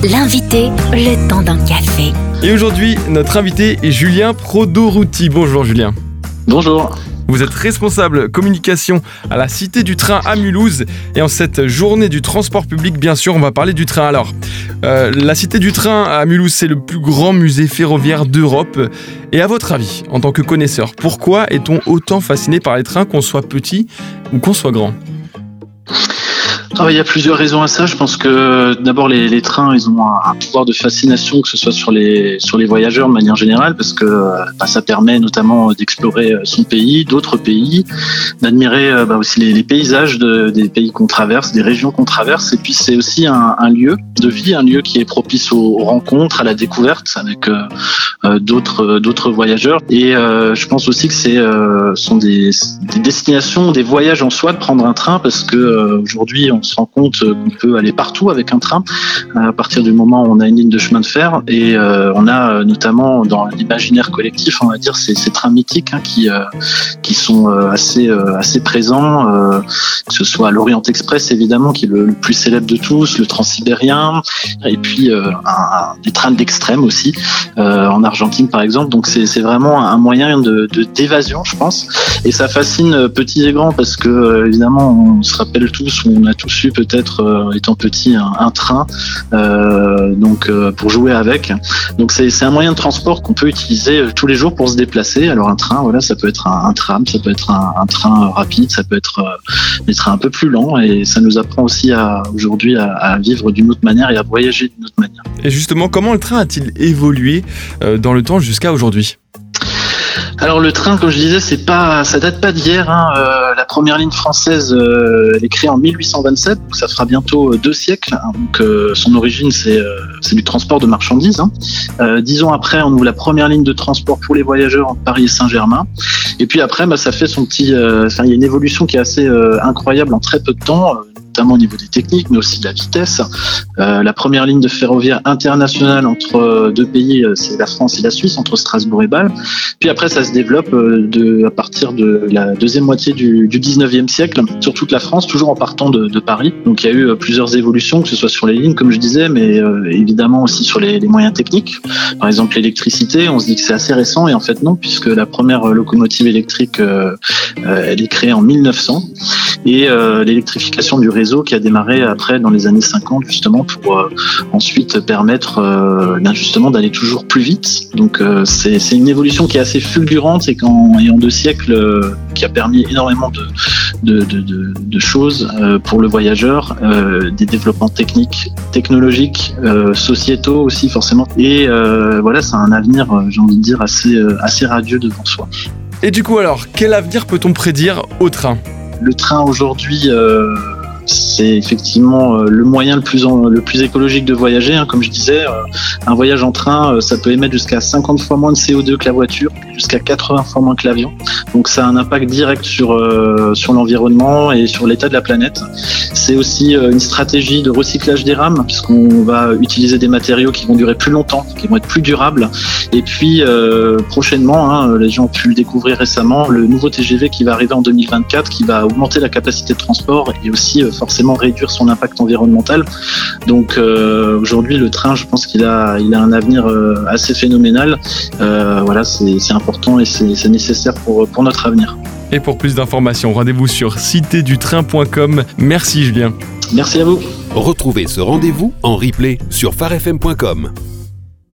L'invité, le temps d'un café. Et aujourd'hui, notre invité est Julien Prodorouti. Bonjour Julien. Bonjour. Vous êtes responsable communication à la Cité du Train à Mulhouse. Et en cette journée du transport public, bien sûr, on va parler du train. Alors, la Cité du Train à Mulhouse, c'est le plus grand musée ferroviaire d'Europe. Et à votre avis, en tant que connaisseur, pourquoi est-on autant fasciné par les trains, qu'on soit petit ou qu'on soit grand ? Il y a plusieurs raisons à ça. Je pense que d'abord les trains, ils ont un pouvoir de fascination, que ce soit sur les voyageurs de manière générale, parce que ça permet notamment d'explorer son pays, d'autres pays, d'admirer aussi les paysages des pays qu'on traverse, des régions qu'on traverse. Et puis c'est aussi un lieu de vie, un lieu qui est propice aux rencontres, à la découverte avec d'autres voyageurs. Et je pense aussi que sont des destinations, des voyages en soi de prendre un train, parce que aujourd'hui on se rend compte qu'on peut aller partout avec un train à partir du moment où on a une ligne de chemin de fer, et on a notamment dans l'imaginaire collectif, on va dire, ces trains mythiques qui sont assez présents, que ce soit l'Orient Express évidemment qui est le plus célèbre de tous, le Transsibérien, et puis des trains d'extrême aussi en Argentine par exemple. Donc c'est vraiment un moyen d'évasion, je pense, et ça fascine petits et grands, parce que évidemment on se rappelle tous, ou on a tous eu peut-être étant petit un train pour jouer avec. Donc c'est un moyen de transport qu'on peut utiliser tous les jours pour se déplacer. Alors un train, voilà, ça peut être un tram, ça peut être un train rapide, ça peut être des trains un peu plus lents, et ça nous apprend aussi aujourd'hui à vivre d'une autre manière et à voyager d'une autre manière. Et justement, comment le train a-t-il évolué dans le temps jusqu'à aujourd'hui ? Alors le train, comme je disais, ça date pas d'hier. La première ligne française, elle est créée en 1827, donc ça fera bientôt 2 siècles. Donc son origine, c'est du transport de marchandises. 10 ans après, on ouvre la première ligne de transport pour les voyageurs entre Paris et Saint-Germain. Et puis après, ça fait son petit. Il y a une évolution qui est assez incroyable en très peu de temps, notamment au niveau des techniques, mais aussi de la vitesse. La première ligne de ferroviaire internationale entre deux pays, c'est la France et la Suisse, entre Strasbourg et Bâle. Puis après, ça se développe à partir de la deuxième moitié du 19e siècle, sur toute la France, toujours en partant de Paris. Donc il y a eu plusieurs évolutions, que ce soit sur les lignes, comme je disais, mais évidemment aussi sur les moyens techniques. Par exemple, l'électricité, on se dit que c'est assez récent, et en fait non, puisque la première locomotive électrique, elle est créée en 1900. Et l'électrification du réseau qui a démarré après dans les années 50, justement pour ensuite permettre justement d'aller toujours plus vite. Donc c'est une évolution qui est assez fulgurante, et en 2 siècles qui a permis énormément de choses pour le voyageur, des développements techniques, technologiques, sociétaux aussi forcément. Et voilà, c'est un avenir, j'ai envie de dire, assez radieux devant soi. Et du coup alors, quel avenir peut-on prédire au train ? Le train aujourd'hui, c'est effectivement le moyen le plus écologique de voyager. Comme je disais, un voyage en train, ça peut émettre jusqu'à 50 fois moins de CO2 que la voiture, jusqu'à 80 fois moins que l'avion. Donc ça a un impact direct sur l'environnement et sur l'état de la planète. C'est aussi une stratégie de recyclage des rames, puisqu'on va utiliser des matériaux qui vont durer plus longtemps, qui vont être plus durables. Et puis prochainement, les gens ont pu le découvrir récemment, le nouveau TGV qui va arriver en 2024, qui va augmenter la capacité de transport et aussi forcément réduire son impact environnemental. Donc aujourd'hui, le train, je pense qu'il a un avenir assez phénoménal. Voilà, c'est important et c'est nécessaire pour notre avenir. Et pour plus d'informations, rendez-vous sur citédutrain.com. Merci Julien. Merci à vous. Retrouvez ce rendez-vous en replay sur farfm.com.